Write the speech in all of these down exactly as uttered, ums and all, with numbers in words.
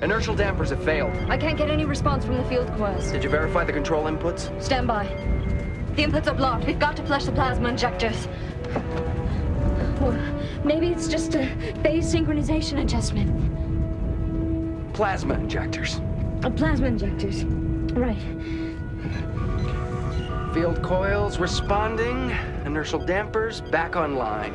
Inertial dampers have failed. I can't get any response from the field coils. Did you verify the control inputs? Stand by. The inputs are blocked. We've got to flush the plasma injectors. Well, maybe it's just a phase synchronization adjustment. Plasma injectors. Uh, plasma injectors. Right. Field coils responding. Inertial dampers back online.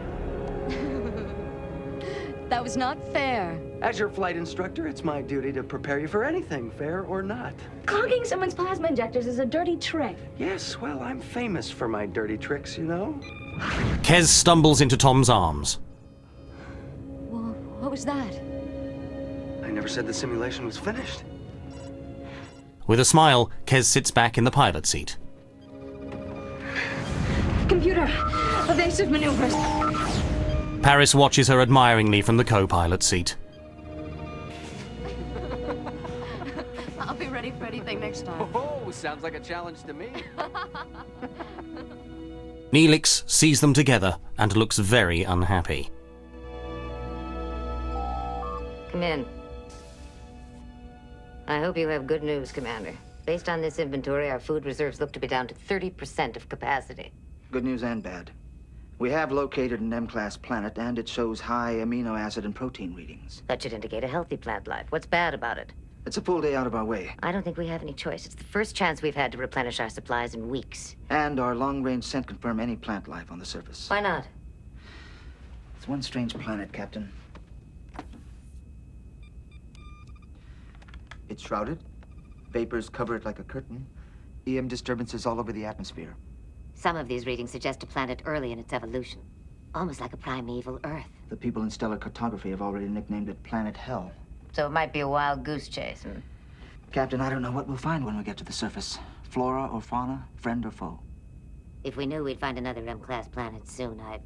That was not fair. As your flight instructor, it's my duty to prepare you for anything, fair or not. Clogging someone's plasma injectors is a dirty trick. Yes, well, I'm famous for my dirty tricks, you know? Kez stumbles into Tom's arms. Well, what was that? I never said the simulation was finished. With a smile, Kez sits back in the pilot seat. Computer, evasive maneuvers. Paris watches her admiringly from the co-pilot seat. I'll be ready for anything next time. Oh, sounds like a challenge to me. Neelix sees them together and looks very unhappy. Come in. I hope you have good news, Commander. Based on this inventory, our food reserves look to be down to thirty percent of capacity. Good news and bad. We have located an M-class planet, and it shows high amino acid and protein readings. That should indicate a healthy plant life. What's bad about it? It's a full day out of our way. I don't think we have any choice. It's the first chance we've had to replenish our supplies in weeks. And our long-range scent confirm any plant life on the surface. Why not? It's one strange planet, Captain. It's shrouded. Vapors cover it like a curtain. E M disturbances all over the atmosphere. Some of these readings suggest a planet early in its evolution. Almost like a primeval Earth. The people in stellar cartography have already nicknamed it Planet Hell. So it might be a wild goose chase, hmm? Captain, I don't know what we'll find when we get to the surface. Flora or fauna, friend or foe. If we knew we'd find another M-class planet soon, I'd...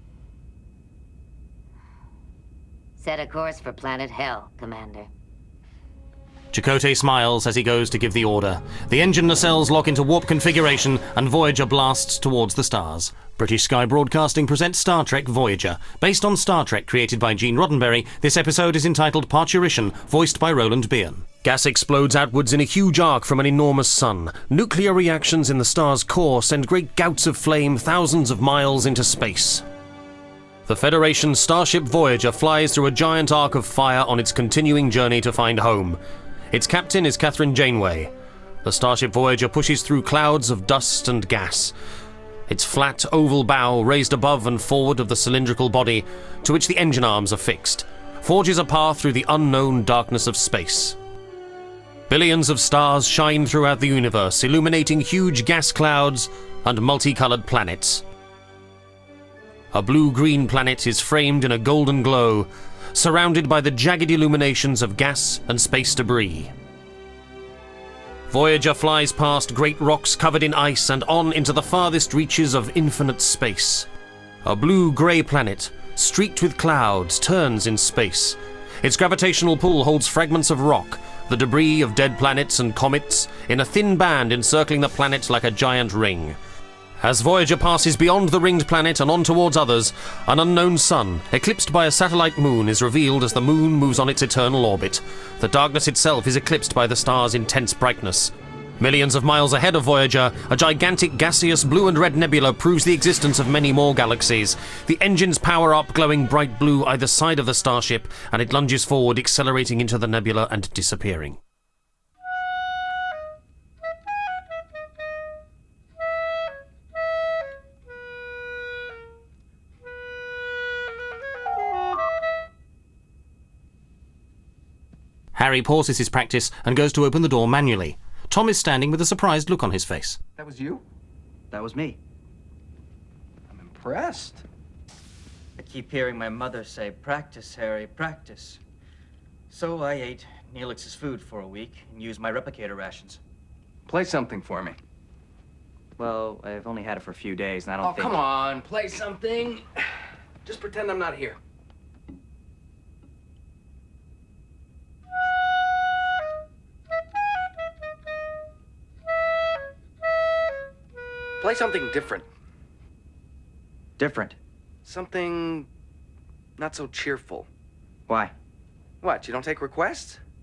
set a course for Planet Hell, Commander. Chakotay smiles as he goes to give the order. The engine nacelles lock into warp configuration and Voyager blasts towards the stars. British Sky Broadcasting presents Star Trek Voyager. Based on Star Trek created by Gene Roddenberry, this episode is entitled Parturition, voiced by Roland Byrne. Gas explodes outwards in a huge arc from an enormous sun. Nuclear reactions in the star's core send great gouts of flame thousands of miles into space. The Federation starship Voyager flies through a giant arc of fire on its continuing journey to find home. Its captain is Kathryn Janeway. The starship Voyager pushes through clouds of dust and gas. Its flat, oval bow, raised above and forward of the cylindrical body, to which the engine arms are fixed, forges a path through the unknown darkness of space. Billions of stars shine throughout the universe, illuminating huge gas clouds and multicolored planets. A blue-green planet is framed in a golden glow, surrounded by the jagged illuminations of gas and space debris. Voyager flies past great rocks covered in ice and on into the farthest reaches of infinite space. A blue-grey planet, streaked with clouds, turns in space. Its gravitational pull holds fragments of rock, the debris of dead planets and comets, in a thin band encircling the planet like a giant ring. As Voyager passes beyond the ringed planet and on towards others, an unknown sun, eclipsed by a satellite moon, is revealed as the moon moves on its eternal orbit. The darkness itself is eclipsed by the star's intense brightness. Millions of miles ahead of Voyager, a gigantic gaseous blue and red nebula proves the existence of many more galaxies. The engines power up, glowing bright blue either side of the starship, and it lunges forward, accelerating into the nebula and disappearing. Harry pauses his practice and goes to open the door manually. Tom is standing with a surprised look on his face. That was you? That was me. I'm impressed. I keep hearing my mother say, "Practice, Harry, practice." So I ate Neelix's food for a week and used my replicator rations. Play something for me. Well, I've only had it for a few days, and I don't Oh, think... come on, play something. Just pretend I'm not here. Play something different. Different? Something not so cheerful. Why? What, you don't take requests?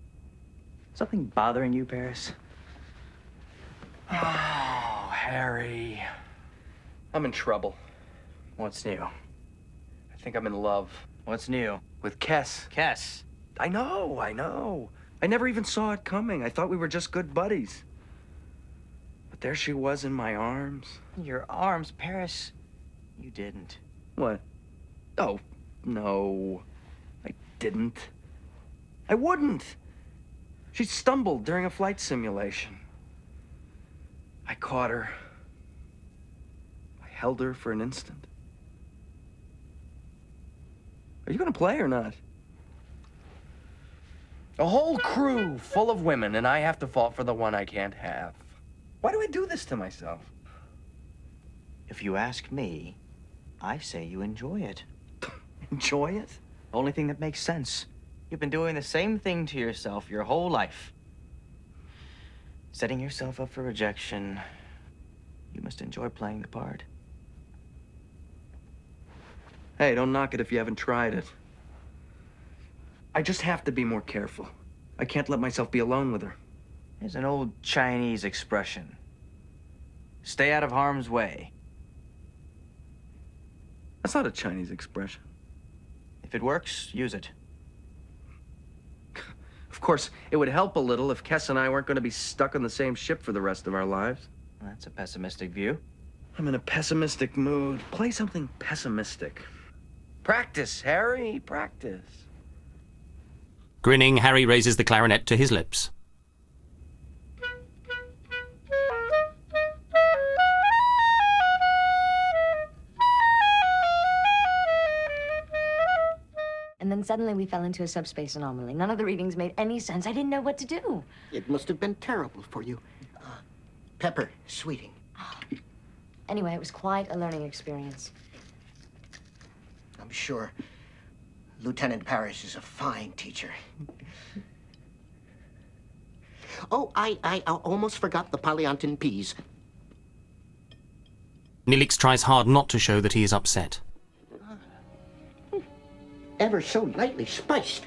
Something bothering you, Paris? Oh, Harry. I'm in trouble. What's new? I think I'm in love. What's new? With Kess. Kess. I know, I know. I never even saw it coming. I thought we were just good buddies. But there she was in my arms. Your arms, Paris. You didn't. What? Oh, no. I didn't. I wouldn't. She stumbled during a flight simulation. I caught her. I held her for an instant. Are you gonna play or not? A whole crew full of women, and I have to fall for the one I can't have. Why do I do this to myself? If you ask me, I say you enjoy it. Enjoy it? Only thing that makes sense. You've been doing the same thing to yourself your whole life. Setting yourself up for rejection. You must enjoy playing the part. Hey, don't knock it if you haven't tried it. I just have to be more careful. I can't let myself be alone with her. There's an old Chinese expression. Stay out of harm's way. That's not a Chinese expression. If it works, use it. Of course, it would help a little if Kess and I weren't going to be stuck on the same ship for the rest of our lives. That's a pessimistic view. I'm in a pessimistic mood. Play something pessimistic. Practice, Harry, practice. Grinning, Harry raises the clarinet to his lips. And then suddenly we fell into a subspace anomaly. None of the readings made any sense. I didn't know what to do. It must have been terrible for you. Uh, Pepper, sweeting. Anyway, it was quite a learning experience. I'm sure Lieutenant Parrish is a fine teacher. Oh, I, I, I almost forgot the Polyontin peas. Neelix tries hard not to show that he is upset. Ever so lightly spiced.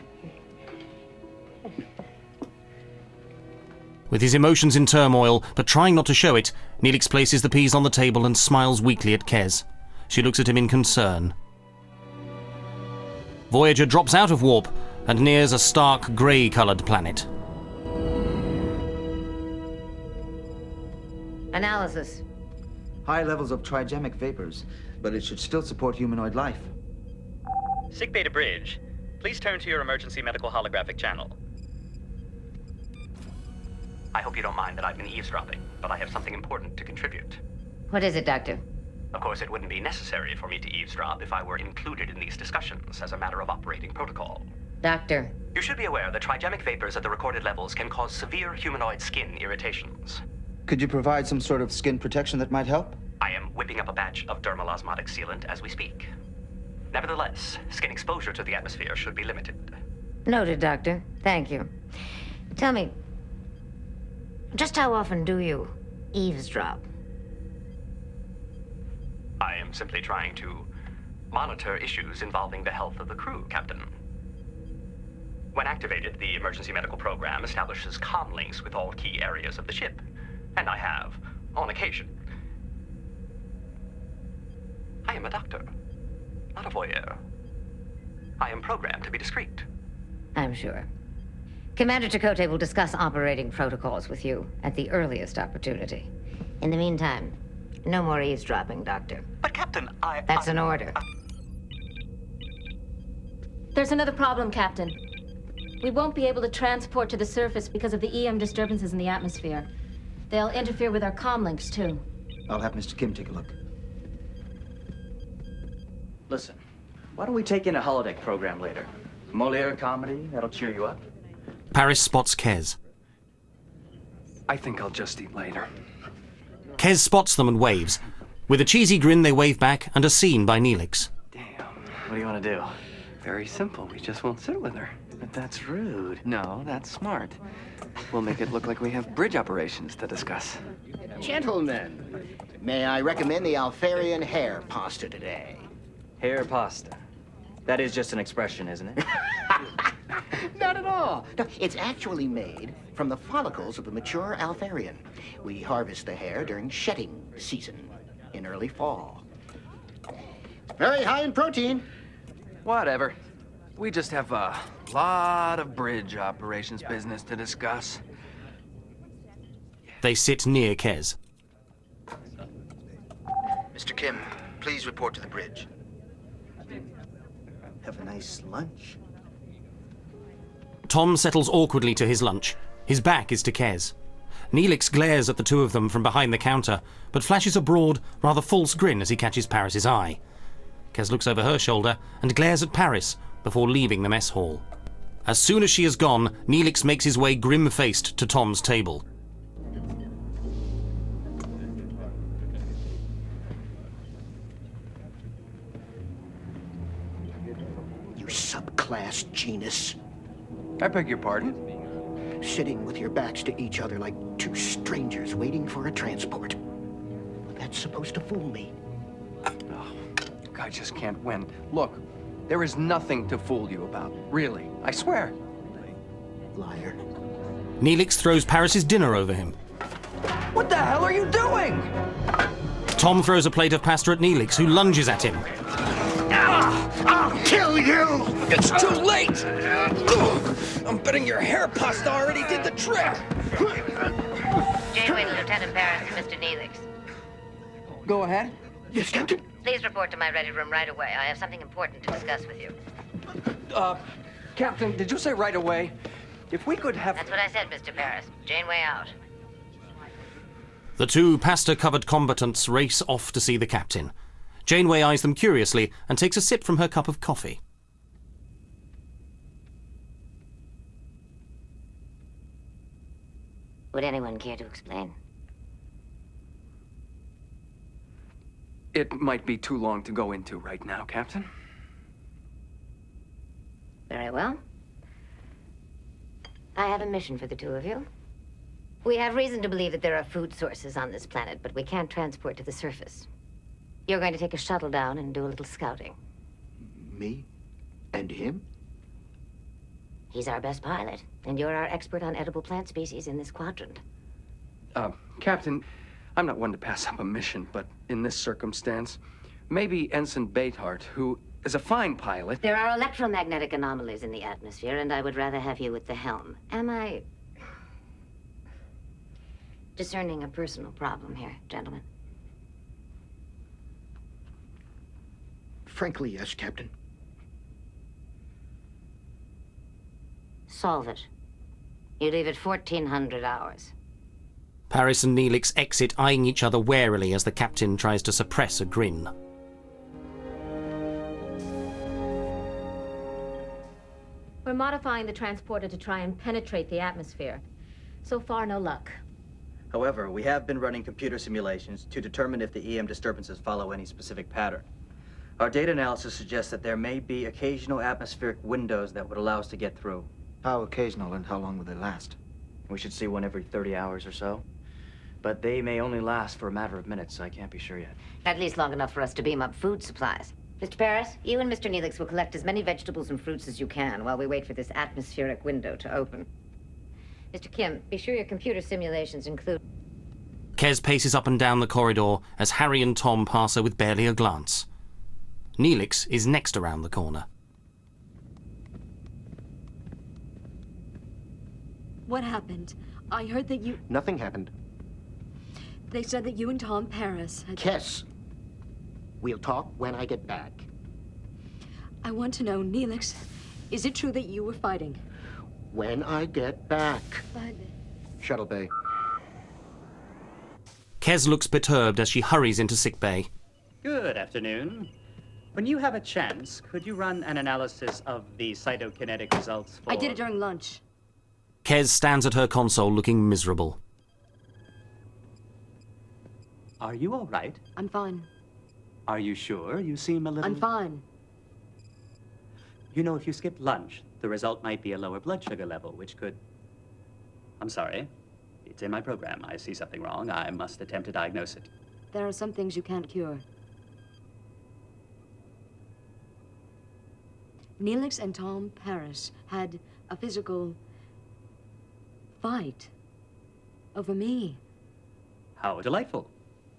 With his emotions in turmoil, but trying not to show it, Neelix places the peas on the table and smiles weakly at Kez. She looks at him in concern. Voyager drops out of warp and nears a stark grey-coloured planet. Analysis. High levels of trigemic vapors, but it should still support humanoid life. Sickbay to Bridge. Please turn to your emergency medical holographic channel. I hope you don't mind that I've been eavesdropping, but I have something important to contribute. What is it, Doctor? Of course, it wouldn't be necessary for me to eavesdrop if I were included in these discussions as a matter of operating protocol. Doctor. You should be aware that trigemic vapors at the recorded levels can cause severe humanoid skin irritations. Could you provide some sort of skin protection that might help? I am whipping up a batch of dermal osmotic sealant as we speak. Nevertheless, skin exposure to the atmosphere should be limited. Noted, Doctor. Thank you. Tell me, just how often do you eavesdrop? I am simply trying to monitor issues involving the health of the crew, Captain. When activated, the emergency medical program establishes comm links with all key areas of the ship, and I have, on occasion. I am a doctor, not a voyeur. I am programmed to be discreet. I'm sure. Commander Chakotay will discuss operating protocols with you at the earliest opportunity. In the meantime, no more eavesdropping, Doctor. But, Captain, I... That's I, an order. I... There's another problem, Captain. We won't be able to transport to the surface because of the E M disturbances in the atmosphere. They'll interfere with our comm links, too. I'll have Mister Kim take a look. Listen, why don't we take in a holodeck program later? Moliere comedy, that'll cheer you up. Paris spots Kez. I think I'll just eat later. Kez spots them and waves. With a cheesy grin, they wave back and are seen by Neelix. Damn. What do you want to do? Very simple. We just won't sit with her. But that's rude. No, that's smart. We'll make it look like we have bridge operations to discuss. Gentlemen, may I recommend the Alfarian hair pasta today? Hair pasta. That is just an expression, isn't it? Not at all. No, it's actually made from the follicles of the mature Alfarian. We harvest the hair during shedding season in early fall. Very high in protein. Whatever. We just have a lot of bridge operations business to discuss. They sit near Kez. Mister Kim, please report to the bridge. Have a nice lunch. Tom settles awkwardly to his lunch. His back is to Kez. Neelix glares at the two of them from behind the counter, but flashes a broad, rather false grin as he catches Paris's eye. Kez looks over her shoulder and glares at Paris before leaving the mess hall. As soon as she is gone, Neelix makes his way grim-faced to Tom's table. You subclass genus. I beg your pardon? Sitting with your backs to each other like two strangers waiting for a transport. That's supposed to fool me. Oh, I just can't win. Look, there is nothing to fool you about. Really, I swear. Liar. Neelix throws Paris's dinner over him. What the hell are you doing? Tom throws a plate of pasta at Neelix, who lunges at him. I'll kill you! It's too late! I'm betting your hair pasta already did the trick! Janeway to Lieutenant Paris and Mister Neelix. Go ahead. Yes, Captain. Please report to my ready room right away. I have something important to discuss with you. Uh, Captain, did you say right away? If we could have... That's what I said, Mister Paris. Janeway out. The two pasta-covered combatants race off to see the captain. Janeway eyes them curiously and takes a sip from her cup of coffee. Would anyone care to explain? It might be too long to go into right now, Captain. Very well. I have a mission for the two of you. We have reason to believe that there are food sources on this planet, but we can't transport to the surface. You're going to take a shuttle down and do a little scouting. Me? And him? He's our best pilot, and you're our expert on edible plant species in this quadrant. Uh, Captain, I'm not one to pass up a mission, but in this circumstance, maybe Ensign Beithart, who is a fine pilot... There are electromagnetic anomalies in the atmosphere, and I would rather have you with the helm. Am I... discerning a personal problem here, gentlemen? Frankly, yes, Captain. Solve it. You leave it fourteen hundred hours. Paris and Neelix exit, eyeing each other warily as the captain tries to suppress a grin. We're modifying the transporter to try and penetrate the atmosphere. So far, no luck. However, we have been running computer simulations to determine if the E M disturbances follow any specific pattern. Our data analysis suggests that there may be occasional atmospheric windows that would allow us to get through. How occasional and how long will they last? We should see one every thirty hours or so. But they may only last for a matter of minutes, so I can't be sure yet. At least long enough for us to beam up food supplies. Mister Paris, you and Mister Neelix will collect as many vegetables and fruits as you can while we wait for this atmospheric window to open. Mister Kim, be sure your computer simulations include... Kez paces up and down the corridor as Harry and Tom pass her with barely a glance. Neelix is next around the corner. What happened? I heard that you... Nothing happened. They said that you and Tom Paris had... Kess. We'll talk when I get back. I want to know, Neelix, is it true that you were fighting? When I get back. But... Shuttle bay. Kez looks perturbed as she hurries into sickbay. Good afternoon. When you have a chance, could you run an analysis of the cytokinetic results for... I did it during lunch. Kez stands at her console looking miserable. Are you all right? I'm fine. Are you sure? You seem a little... I'm fine. You know, if you skip lunch, the result might be a lower blood sugar level, which could... I'm sorry. It's in my program. I see something wrong. I must attempt to diagnose it. There are some things you can't cure. Neelix and Tom Paris had a physical fight over me. How delightful.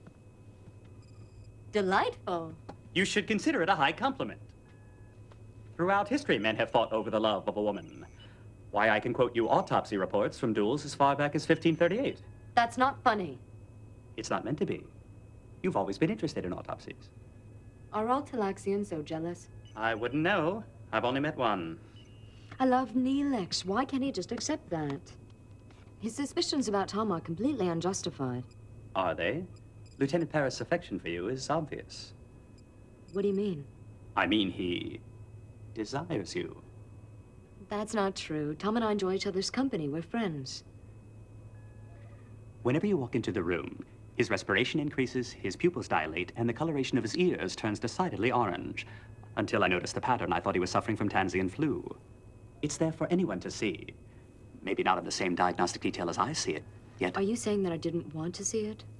Delightful. You should consider it a high compliment. Throughout history, men have fought over the love of a woman. Why, I can quote you autopsy reports from duels as far back as fifteen thirty-eight. That's not funny. It's not meant to be. You've always been interested in autopsies. Are all Talaxians so jealous? I wouldn't know. I've only met one. I love Neelix. Why can't he just accept that? His suspicions about Tom are completely unjustified. Are they? Lieutenant Paris' affection for you is obvious. What do you mean? I mean, he desires you. That's not true. Tom and I enjoy each other's company. We're friends. Whenever you walk into the room, his respiration increases, his pupils dilate, and the coloration of his ears turns decidedly orange. Until I noticed the pattern, I thought he was suffering from Tansian flu. It's there for anyone to see. Maybe not in the same diagnostic detail as I see it, yet... Are you saying that I didn't want to see it?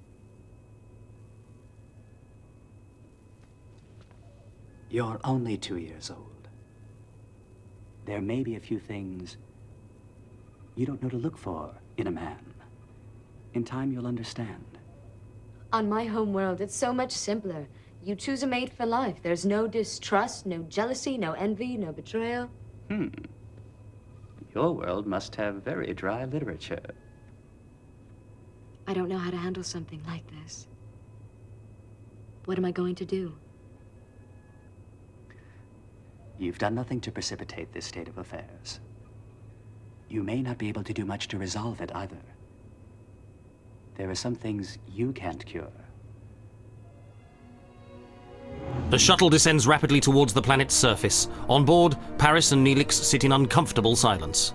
You're only two years old. There may be a few things you don't know to look for in a man. In time, you'll understand. On my home world, it's so much simpler. You choose a mate for life. There's no distrust, no jealousy, no envy, no betrayal. Hmm. Your world must have very dry literature. I don't know how to handle something like this. What am I going to do? You've done nothing to precipitate this state of affairs. You may not be able to do much to resolve it either. There are some things you can't cure. The shuttle descends rapidly towards the planet's surface. On board, Paris and Neelix sit in uncomfortable silence.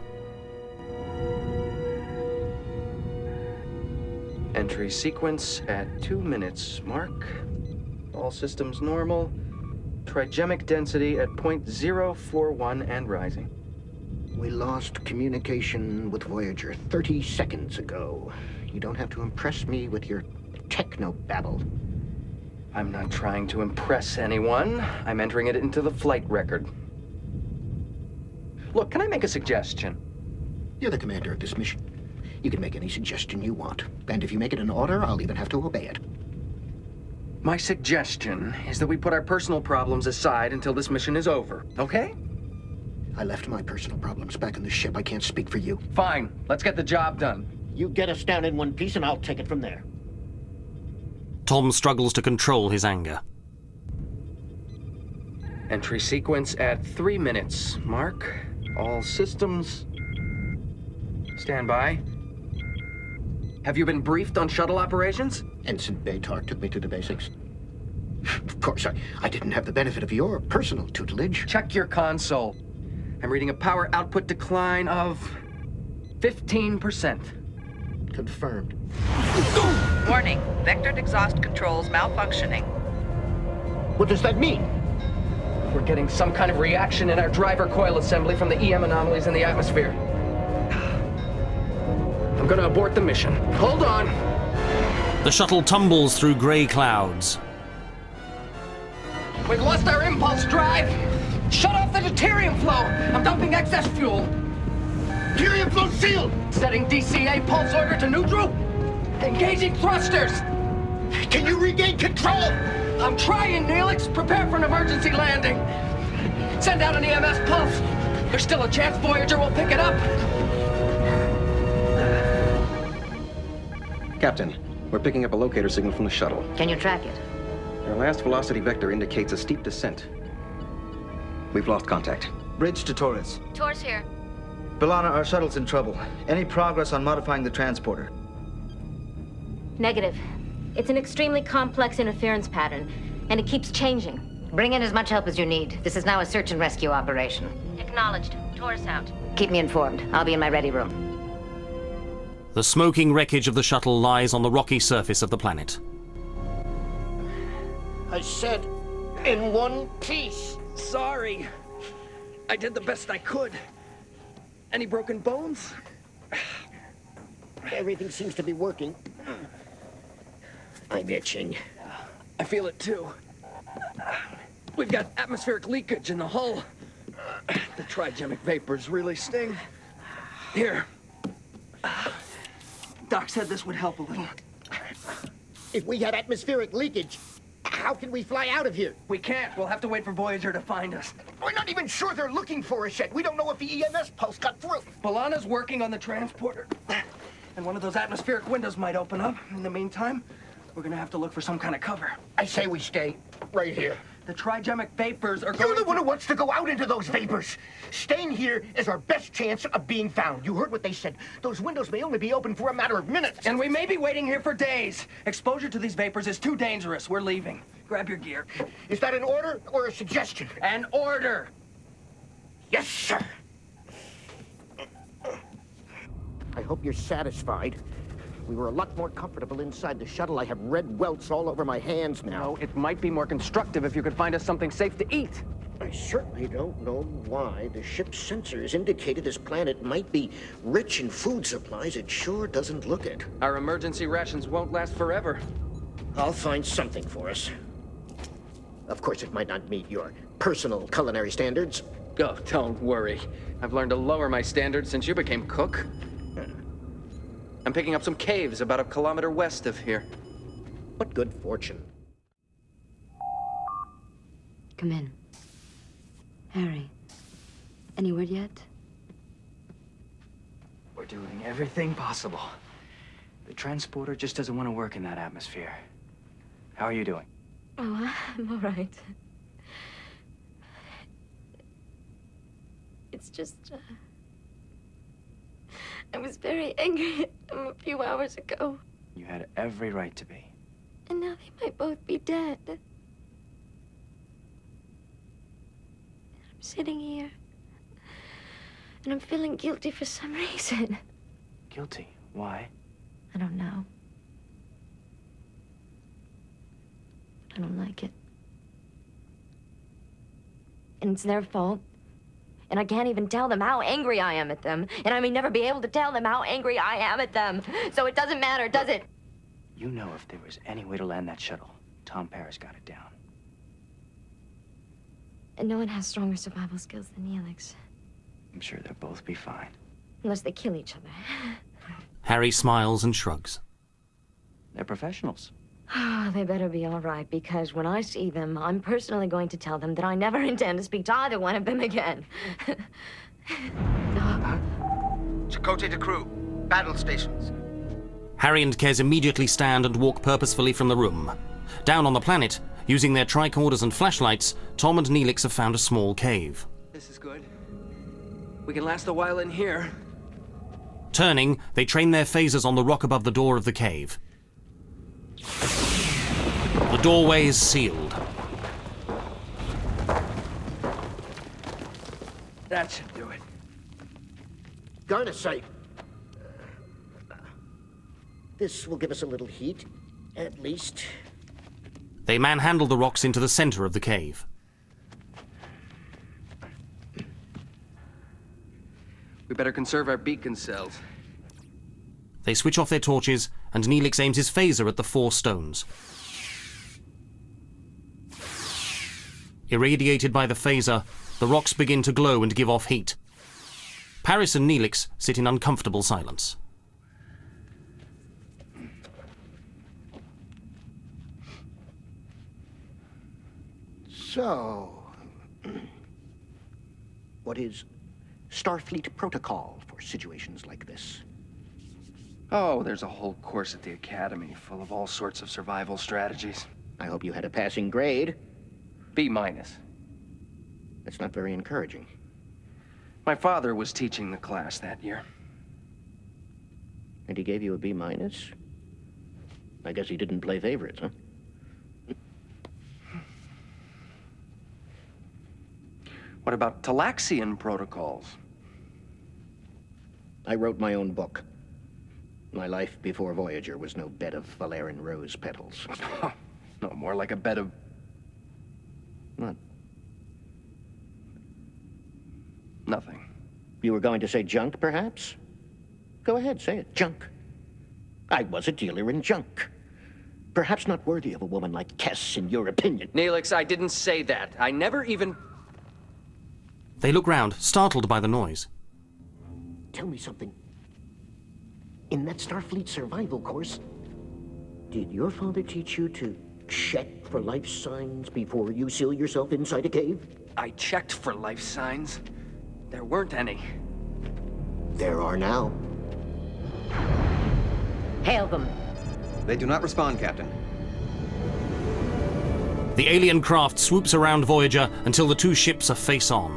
Entry sequence at two minutes, Mark. All systems normal. Trigemic density at point zero four one and rising. We lost communication with Voyager thirty seconds ago. You don't have to impress me with your techno-babble. I'm not trying to impress anyone. I'm entering it into the flight record. Look, can I make a suggestion? You're the commander of this mission. You can make any suggestion you want. And if you make it an order, I'll even have to obey it. My suggestion is that we put our personal problems aside until this mission is over, okay? I left my personal problems back in the ship. I can't speak for you. Fine. Let's get the job done. You get us down in one piece and I'll take it from there. Tom struggles to control his anger. Entry sequence at three minutes, Mark. All systems. Stand by. Have you been briefed on shuttle operations? Ensign Baytar took me through the basics. Of course, I, I didn't have the benefit of your personal tutelage. Check your console. I'm reading a power output decline of fifteen percent. Confirmed. Warning, vectored exhaust controls malfunctioning. What does that mean? We're getting some kind of reaction in our driver coil assembly from the E M anomalies in the atmosphere. I'm gonna abort the mission. Hold on. The shuttle tumbles through grey clouds. We've lost our impulse drive. Shut off the deuterium flow. I'm dumping excess fuel. Deuterium flow sealed. Setting D C A pulse order to neutral. Engaging thrusters. Can you regain control? I'm trying, Neelix. Prepare for an emergency landing. Send out an E M S pulse. There's still a chance Voyager will pick it up. Captain, we're picking up a locator signal from the shuttle. Can you track it? Our last velocity vector indicates a steep descent. We've lost contact. Bridge to Torres. Torres here. B'Elanna, our shuttle's in trouble. Any progress on modifying the transporter? Negative. It's an extremely complex interference pattern, and it keeps changing. Bring in as much help as you need. This is now a search and rescue operation. Acknowledged. Torres out. Keep me informed. I'll be in my ready room. The smoking wreckage of the shuttle lies on the rocky surface of the planet. I said, in one piece. Sorry. I did the best I could. Any broken bones? Everything seems to be working. I'm itching. I feel it too. We've got atmospheric leakage in the hull. The trigemic vapors really sting. Here. Doc said this would help a little. If we have atmospheric leakage, how can we fly out of here? We can't. We'll have to wait for Voyager to find us. We're not even sure they're looking for us yet. We don't know if the E M S pulse got through. Balana's working on the transporter. And one of those atmospheric windows might open up. In the meantime, we're gonna have to look for some kind of cover. I say we stay right here. The trigemic vapors are going You're the one to... who wants to go out into those vapors. Staying here is our best chance of being found. You heard what they said. Those windows may only be open for a matter of minutes. And we may be waiting here for days. Exposure to these vapors is too dangerous. We're leaving. Grab your gear. Is that an order or a suggestion? An order. Yes, sir. I hope you're satisfied. We were a lot more comfortable inside the shuttle. I have red welts all over my hands now. No, it might be more constructive if you could find us something safe to eat. I certainly don't know why the ship's sensors indicated this planet might be rich in food supplies. It sure doesn't look it. Our emergency rations won't last forever. I'll find something for us. Of course, it might not meet your personal culinary standards. Oh, don't worry. I've learned to lower my standards since you became cook. I'm picking up some caves about a kilometer west of here. What good fortune. Come in. Harry, any word yet? We're doing everything possible. The transporter just doesn't want to work in that atmosphere. How are you doing? Oh, I'm all right. It's just, uh, I was very angry at them a few hours ago. You had every right to be. And now they might both be dead. And I'm sitting here. And I'm feeling guilty for some reason. Guilty? Why? I don't know. I don't like it. And it's their fault. And I can't even tell them how angry I am at them. And I may never be able to tell them how angry I am at them. So it doesn't matter, does it? You know if there was any way to land that shuttle, Tom Paris got it down. And no one has stronger survival skills than Neelix. I'm sure they'll both be fine. Unless they kill each other. Harry smiles and shrugs. They're professionals. Oh, they better be all right, because when I see them, I'm personally going to tell them that I never intend to speak to either one of them again. Chakotay to crew. Battle stations. Harry and Kez immediately stand and walk purposefully from the room. Down on the planet, using their tricorders and flashlights, Tom and Neelix have found a small cave. This is good. We can last a while in here. Turning, they train their phasers on the rock above the door of the cave. The doorway is sealed. That should do it. Garnesite. This will give us a little heat, at least. They manhandle the rocks into the center of the cave. We better conserve our beacon cells. They switch off their torches, and Neelix aims his phaser at the four stones. Irradiated by the phaser, the rocks begin to glow and give off heat. Paris and Neelix sit in uncomfortable silence. So, what is Starfleet protocol for situations like this? Oh, there's a whole course at the Academy full of all sorts of survival strategies. I hope you had a passing grade. B minus. That's not very encouraging. My father was teaching the class that year. And he gave you a B minus? I guess he didn't play favorites, huh? What about Talaxian protocols? I wrote my own book. My life before Voyager was no bed of Valerian rose petals. No, more like a bed of... What? Nothing. You were going to say junk, perhaps? Go ahead, say it. Junk. I was a dealer in junk. Perhaps not worthy of a woman like Kess, in your opinion. Neelix, I didn't say that. I never even... They look round, startled by the noise. Tell me something. In that Starfleet survival course, did your father teach you to check for life signs before you seal yourself inside a cave? I checked for life signs. There weren't any. There are now. Hail them. They do not respond, Captain. The alien craft swoops around Voyager until the two ships are face-on.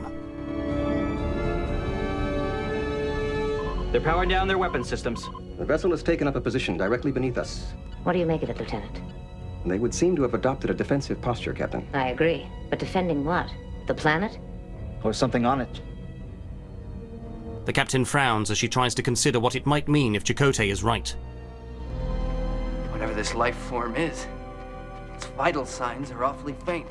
They're powering down their weapon systems. The vessel has taken up a position directly beneath us. What do you make of it, Lieutenant? They would seem to have adopted a defensive posture, Captain. I agree. But defending what? The planet? Or something on it. The captain frowns as she tries to consider what it might mean if Chakotay is right. Whatever this life form is, its vital signs are awfully faint.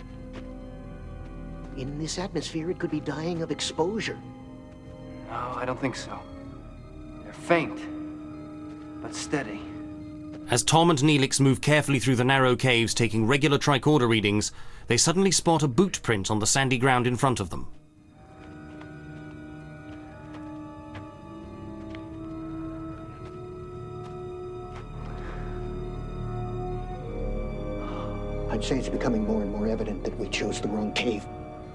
In this atmosphere, it could be dying of exposure. No, I don't think so. They're faint, but steady. As Tom and Neelix move carefully through the narrow caves taking regular tricorder readings, they suddenly spot a boot print on the sandy ground in front of them. I'd say it's becoming more and more evident that we chose the wrong cave.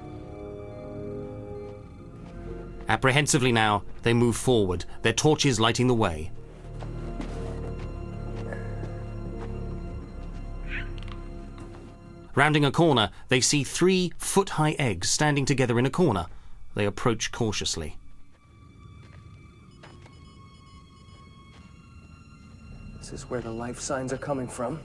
Apprehensively now, they move forward, their torches lighting the way. Rounding a corner, they see three foot-high eggs standing together in a corner. They approach cautiously. This is where the life signs are coming from.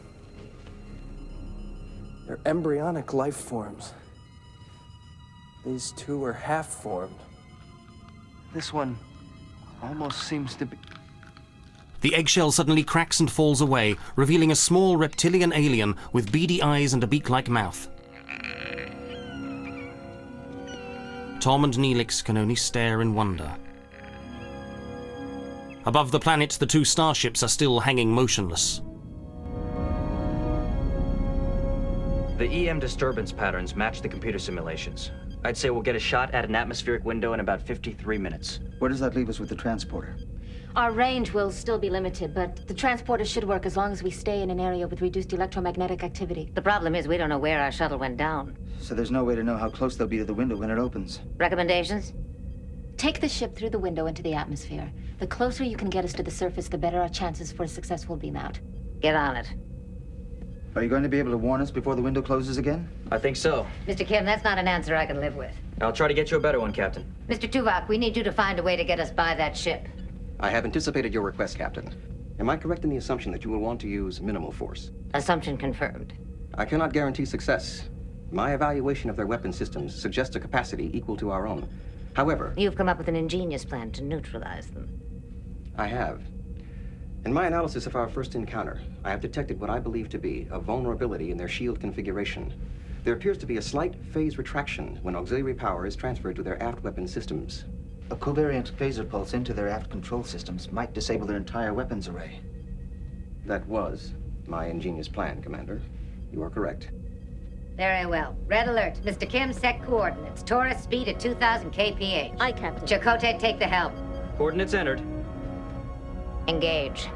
They're embryonic life forms. These two are half-formed. This one almost seems to be... The eggshell suddenly cracks and falls away, revealing a small reptilian alien with beady eyes and a beak-like mouth. Tom and Neelix can only stare in wonder. Above the planet, the two starships are still hanging motionless. The E M disturbance patterns match the computer simulations. I'd say we'll get a shot at an atmospheric window in about fifty-three minutes. Where does that leave us with the transporter? Our range will still be limited, but the transporter should work as long as we stay in an area with reduced electromagnetic activity. The problem is we don't know where our shuttle went down. So there's no way to know how close they'll be to the window when it opens. Recommendations? Take the ship through the window into the atmosphere. The closer you can get us to the surface, the better our chances for a successful beam out. Get on it. Are you going to be able to warn us before the window closes again? I think so. Mister Kim, that's not an answer I can live with. I'll try to get you a better one, Captain. Mister Tuvok, we need you to find a way to get us by that ship. I have anticipated your request, Captain. Am I correct in the assumption that you will want to use minimal force? Assumption confirmed. I cannot guarantee success. My evaluation of their weapon systems suggests a capacity equal to our own. However... You've come up with an ingenious plan to neutralize them. I have. In my analysis of our first encounter, I have detected what I believe to be a vulnerability in their shield configuration. There appears to be a slight phase retraction when auxiliary power is transferred to their aft weapon systems. A covariant phaser pulse into their aft control systems might disable their entire weapons array. That was my ingenious plan, Commander. You are correct. Very well. Red alert. Mister Kim, set coordinates. Taurus speed at two thousand K P H. Aye, Captain. Chakotay, take the helm. Coordinates entered. Engage.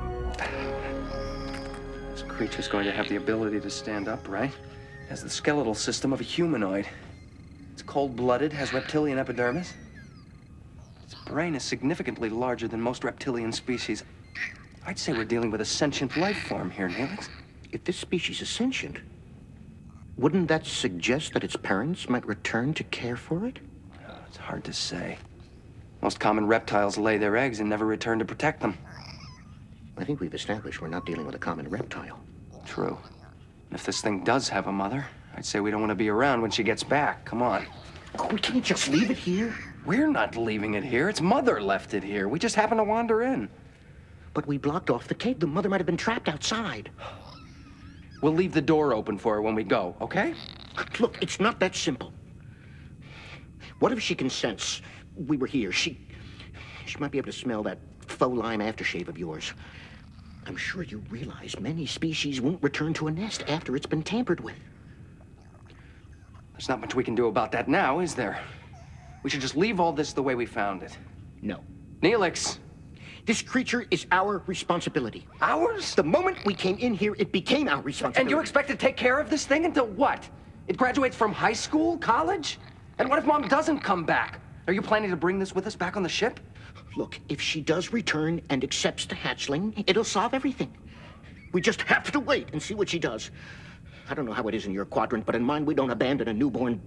This creature's going to have the ability to stand upright. Has the skeletal system of a humanoid. It's cold-blooded, has reptilian epidermis. Its brain is significantly larger than most reptilian species. I'd say we're dealing with a sentient life form here, Neelix. If this species is sentient, wouldn't that suggest that its parents might return to care for it? It's hard to say. Most common reptiles lay their eggs and never return to protect them. I think we've established we're not dealing with a common reptile. True. And if this thing does have a mother, I'd say we don't want to be around when she gets back. Come on. Oh, we can't just leave it here. We're not leaving it here. Its mother left it here. We just happened to wander in. But we blocked off the cave. The mother might have been trapped outside. We'll leave the door open for her when we go, okay? Look, it's not that simple. What if she can sense we were here? She... She might be able to smell that faux lime aftershave of yours. I'm sure you realize many species won't return to a nest after it's been tampered with. There's not much we can do about that now, is there? We should just leave all this the way we found it. No. Neelix! This creature is our responsibility. Ours? The moment we came in here, it became our responsibility. And you expect to take care of this thing until what? It graduates from high school, college? And what if Mom doesn't come back? Are you planning to bring this with us back on the ship? Look, if she does return and accepts the hatchling, it'll solve everything. We just have to wait and see what she does. I don't know how it is in your quadrant, but in mine, we don't abandon a newborn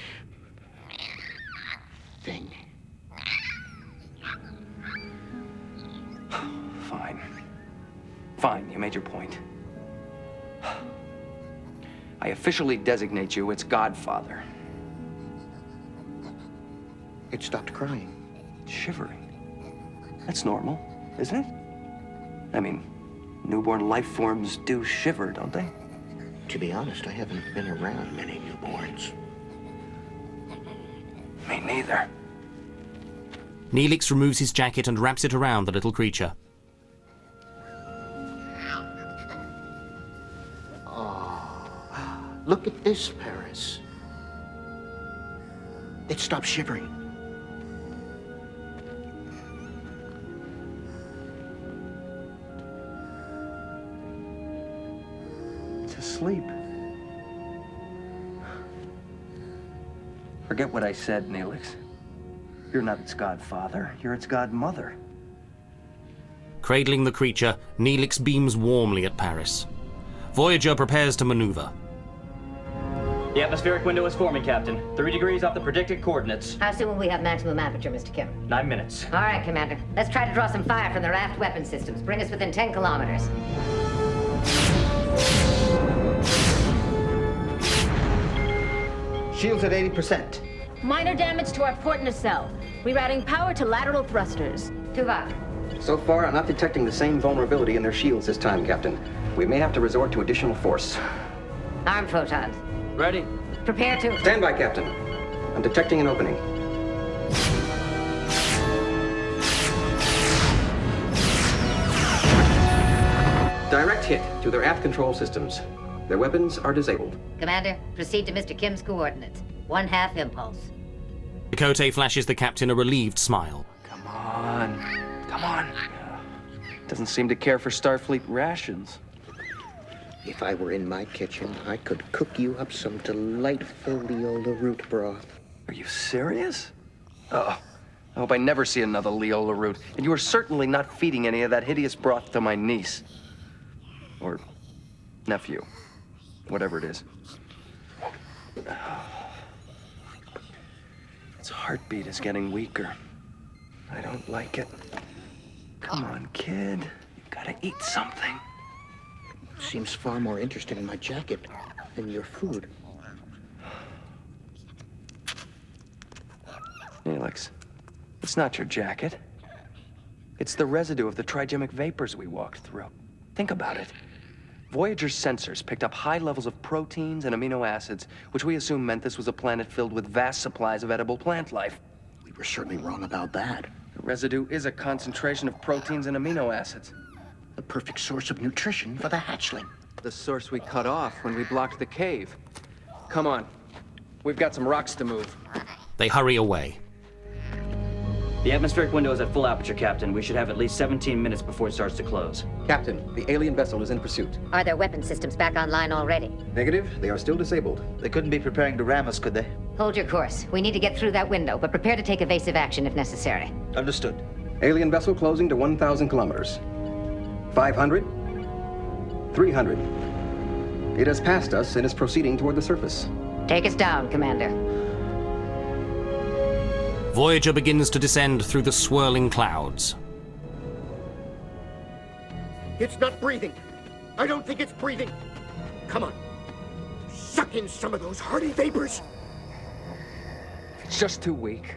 thing. Fine. Fine, you made your point. I officially designate you its godfather. It stopped crying. Shivering. That's normal, isn't it? I mean, newborn life forms do shiver, don't they? To be honest, I haven't been around many newborns. Me neither. Neelix removes his jacket and wraps it around the little creature. Oh, look at this, Paris. It stopped shivering. Asleep. Forget what I said, Neelix. You're not its godfather, you're its godmother. Cradling the creature, Neelix beams warmly at Paris. Voyager prepares to maneuver. The atmospheric window is forming, Captain. Three degrees off the predicted coordinates. How soon will we have maximum aperture, Mister Kim? Nine minutes. All right, Commander. Let's try to draw some fire from the raft weapon systems. Bring us within ten kilometers. Shields at eighty percent. Minor damage to our port nacelle. Rerouting power to lateral thrusters. Tuvok. So far, I'm not detecting the same vulnerability in their shields this time, Captain. We may have to resort to additional force. Arm photons. Ready. Prepare to... Stand by, Captain. I'm detecting an opening. Direct hit to their aft control systems. Their weapons are disabled. Commander, proceed to Mister Kim's coordinates. One half impulse. Chakotay flashes the captain a relieved smile. Come on. Come on. Doesn't seem to care for Starfleet rations. If I were in my kitchen, I could cook you up some delightful Leola root broth. Are you serious? Oh, I hope I never see another Leola root. And you are certainly not feeding any of that hideous broth to my niece. Or nephew. Whatever it is. Its heartbeat is getting weaker. I don't like it. Come on, kid. You gotta eat something. Seems far more interested in my jacket than your food. Neelix, it's not your jacket. It's the residue of the trigemic vapors we walked through. Think about it. Voyager's sensors picked up high levels of proteins and amino acids, which we assume meant this was a planet filled with vast supplies of edible plant life. We were certainly wrong about that. The residue is a concentration of proteins and amino acids. The perfect source of nutrition for the hatchling. The source we cut off when we blocked the cave. Come on. We've got some rocks to move. They hurry away. The atmospheric window is at full aperture, Captain. We should have at least seventeen minutes before it starts to close. Captain, the alien vessel is in pursuit. Are their weapon systems back online already? Negative. They are still disabled. They couldn't be preparing to ram us, could they? Hold your course. We need to get through that window, but prepare to take evasive action if necessary. Understood. Alien vessel closing to one thousand kilometers. five hundred. three hundred. It has passed us and is proceeding toward the surface. Take us down, Commander. Voyager begins to descend through the swirling clouds. It's not breathing. I don't think it's breathing. Come on. Suck in some of those hardy vapors. It's just too weak.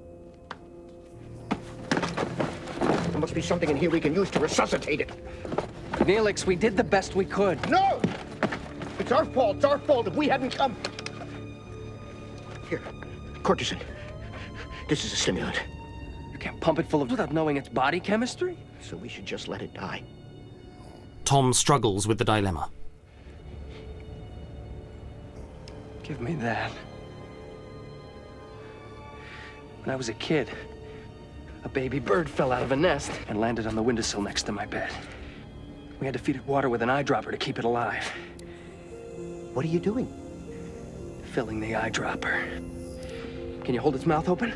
There must be something in here we can use to resuscitate it. Neelix, we did the best we could. No! It's our fault. It's our fault if we hadn't come. Here, cortisone. This is a stimulant. You can't pump it full of without knowing its body chemistry? So we should just let it die. Tom struggles with the dilemma. Give me that. When I was a kid, a baby bird fell out of a nest and landed on the windowsill next to my bed. We had to feed it water with an eyedropper to keep it alive. What are you doing? Filling the eyedropper. Can you hold its mouth open?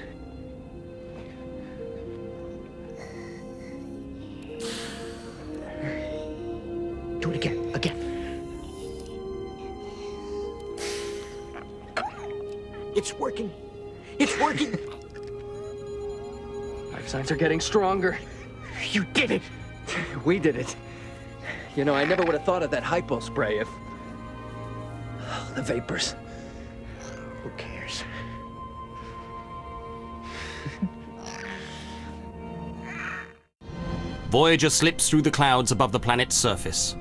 Do it again, again. It's working. It's working. Life signs are getting stronger. You did it. We did it. You know, I never would have thought of that hypo spray if... The vapors. Who cares? Voyager slips through the clouds above the planet's surface.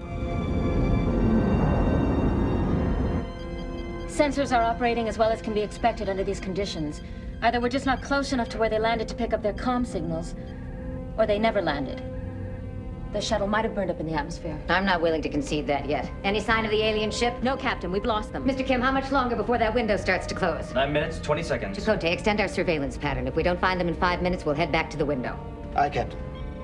Sensors are operating as well as can be expected under these conditions. Either we're just not close enough to where they landed to pick up their comm signals, or they never landed. The shuttle might have burned up in the atmosphere. I'm not willing to concede that yet. Any sign of the alien ship? No, Captain, we've lost them. Mister Kim, how much longer before that window starts to close? Nine minutes, twenty seconds. Chakotay, extend our surveillance pattern. If we don't find them in five minutes, we'll head back to the window. Aye, Captain.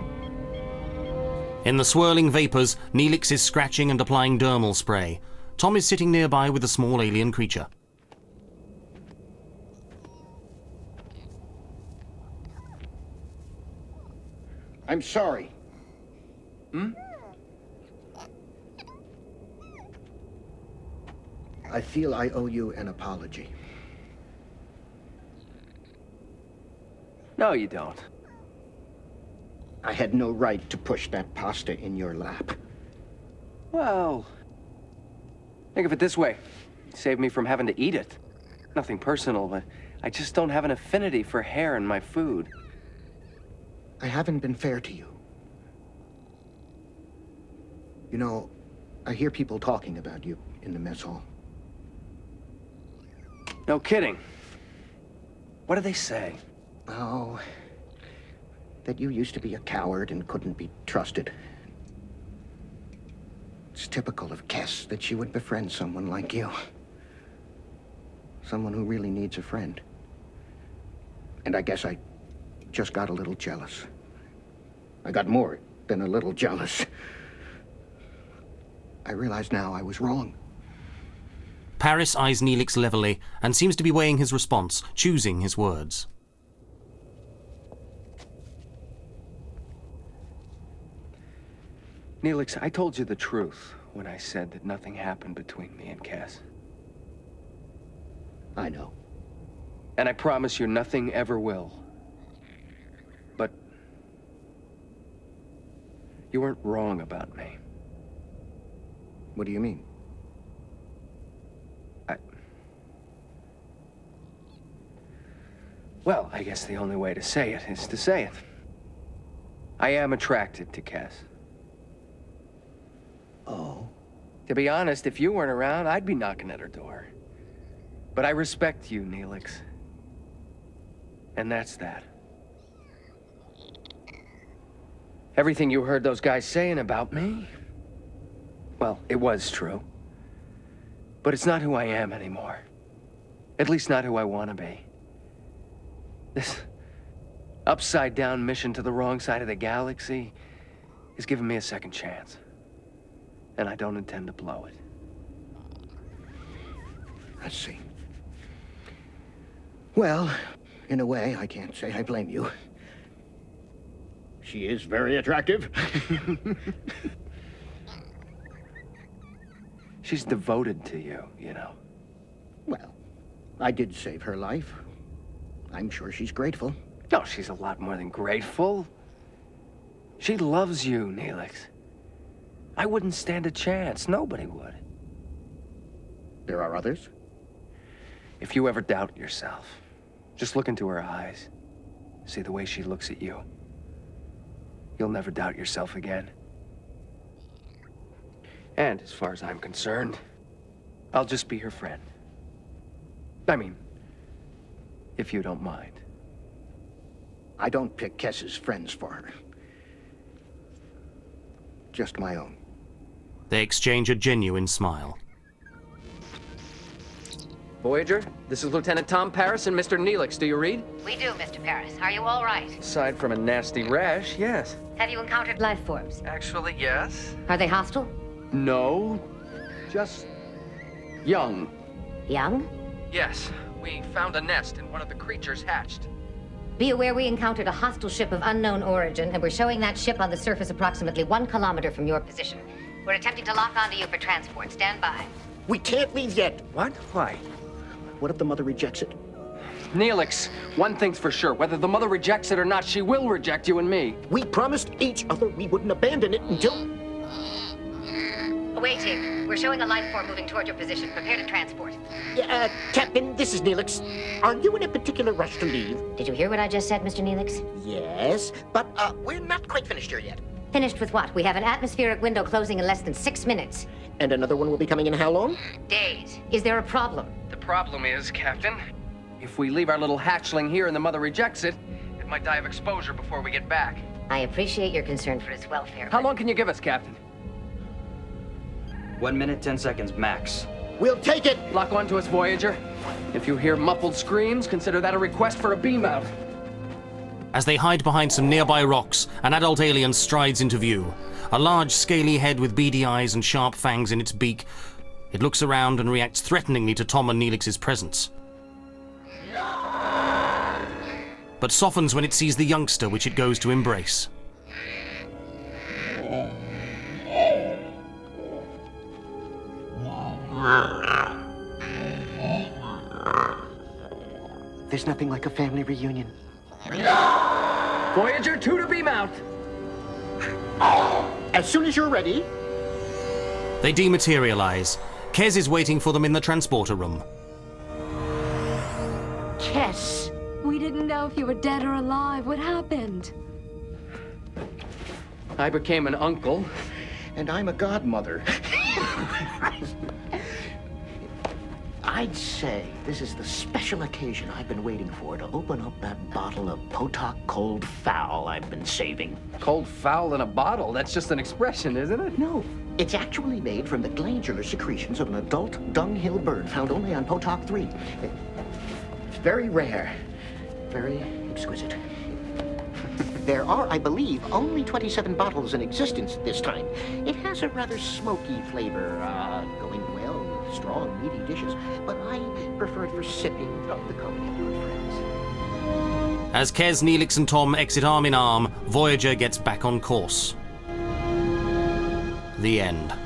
In the swirling vapors, Neelix is scratching and applying dermal spray. Tom is sitting nearby with a small alien creature. I'm sorry. Hmm? I feel I owe you an apology. No, you don't. I had no right to push that pasta in your lap. Well, think of it this way. You saved me from having to eat it. Nothing personal, but I just don't have an affinity for hair in my food. I haven't been fair to you. You know, I hear people talking about you in the mess hall. No kidding. What do they say? Oh, that you used to be a coward and couldn't be trusted. It's typical of Kes that she would befriend someone like you. Someone who really needs a friend. And I guess I just got a little jealous. I got more than a little jealous. I realize now I was wrong. Paris eyes Neelix levelly and seems to be weighing his response, choosing his words. Neelix, I told you the truth when I said that nothing happened between me and Kes. I know. And I promise you nothing ever will. But you weren't wrong about me. What do you mean? I... Well, I guess the only way to say it is to say it. I am attracted to Kes. Oh? To be honest, if you weren't around, I'd be knocking at her door. But I respect you, Neelix. And that's that. Everything you heard those guys saying about me, well, it was true. But it's not who I am anymore. At least not who I want to be. This upside-down mission to the wrong side of the galaxy is giving me a second chance. And I don't intend to blow it. I see. Well, in a way, I can't say I blame you. She is very attractive. She's devoted to you, you know. Well, I did save her life. I'm sure she's grateful. No, she's a lot more than grateful. She loves you, Neelix. I wouldn't stand a chance. Nobody would. There are others? If you ever doubt yourself, just look into her eyes. See the way she looks at you. You'll never doubt yourself again. And as far as I'm concerned, I'll just be her friend. I mean, if you don't mind. I don't pick Kes's friends for her. Just my own. They exchange a genuine smile. Voyager, this is Lieutenant Tom Paris and Mister Neelix. Do you read? We do, Mister Paris. Are you all right? Aside from a nasty rash, yes. Have you encountered life forms? Actually, yes. Are they hostile? No. Just young. Young? Yes. We found a nest and one of the creatures hatched. Be aware we encountered a hostile ship of unknown origin, and we're showing that ship on the surface approximately one kilometer from your position. We're attempting to lock onto you for transport. Stand by. We can't leave yet. What? Why? What if the mother rejects it? Neelix, one thing's for sure. Whether the mother rejects it or not, she will reject you and me. We promised each other we wouldn't abandon it until... Waiting. We're showing a life form moving toward your position. Prepare to transport. Uh, Captain, this is Neelix. Are you in a particular rush to leave? Did you hear what I just said, Mister Neelix? Yes, but uh, we're not quite finished here yet. Finished with what? We have an atmospheric window closing in less than six minutes. And another one will be coming in how long? Days. Is there a problem? The problem is, Captain, if we leave our little hatchling here and the mother rejects it, it might die of exposure before we get back. I appreciate your concern for its welfare. How long can you give us, Captain? One minute, ten seconds, max. We'll take it! Lock onto us, Voyager. If you hear muffled screams, consider that a request for a beam out. As they hide behind some nearby rocks, an adult alien strides into view. A large, scaly head with beady eyes and sharp fangs in its beak. It looks around and reacts threateningly to Tom and Neelix's presence. But softens when it sees the youngster, which it goes to embrace. There's nothing like a family reunion. Voyager, two to beam out. As soon as you're ready. They dematerialize. Kez is waiting for them in the transporter room. Kes! We didn't know if you were dead or alive. What happened? I became an uncle. And I'm a godmother. I'd say this is the special occasion I've been waiting for to open up that bottle of Potok cold fowl I've been saving. Cold fowl in a bottle? That's just an expression, isn't it? No, it's actually made from the glandular secretions of an adult dunghill bird found only on Potok three. It's very rare, very exquisite. There are, I believe, only twenty-seven bottles in existence at this time. It has a rather smoky flavor, uh, going well with strong, meaty dishes, but I prefer it for sipping of the company of your friends. As Kez, Neelix, and Tom exit arm in arm, Voyager gets back on course. The end.